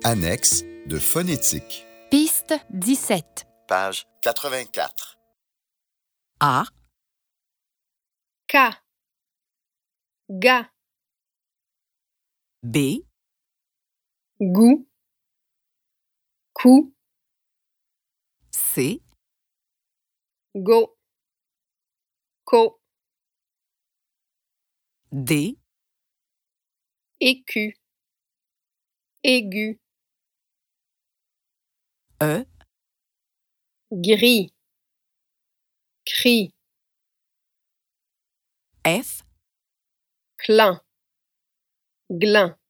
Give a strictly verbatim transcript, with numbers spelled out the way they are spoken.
Annexe de phonétique. Piste dix-sept. Page quatre-vingt-quatre. A, K, ga, B, gou, cou, C, go, co, D, écu, aigu, E, gris, cri, F, clin, glin.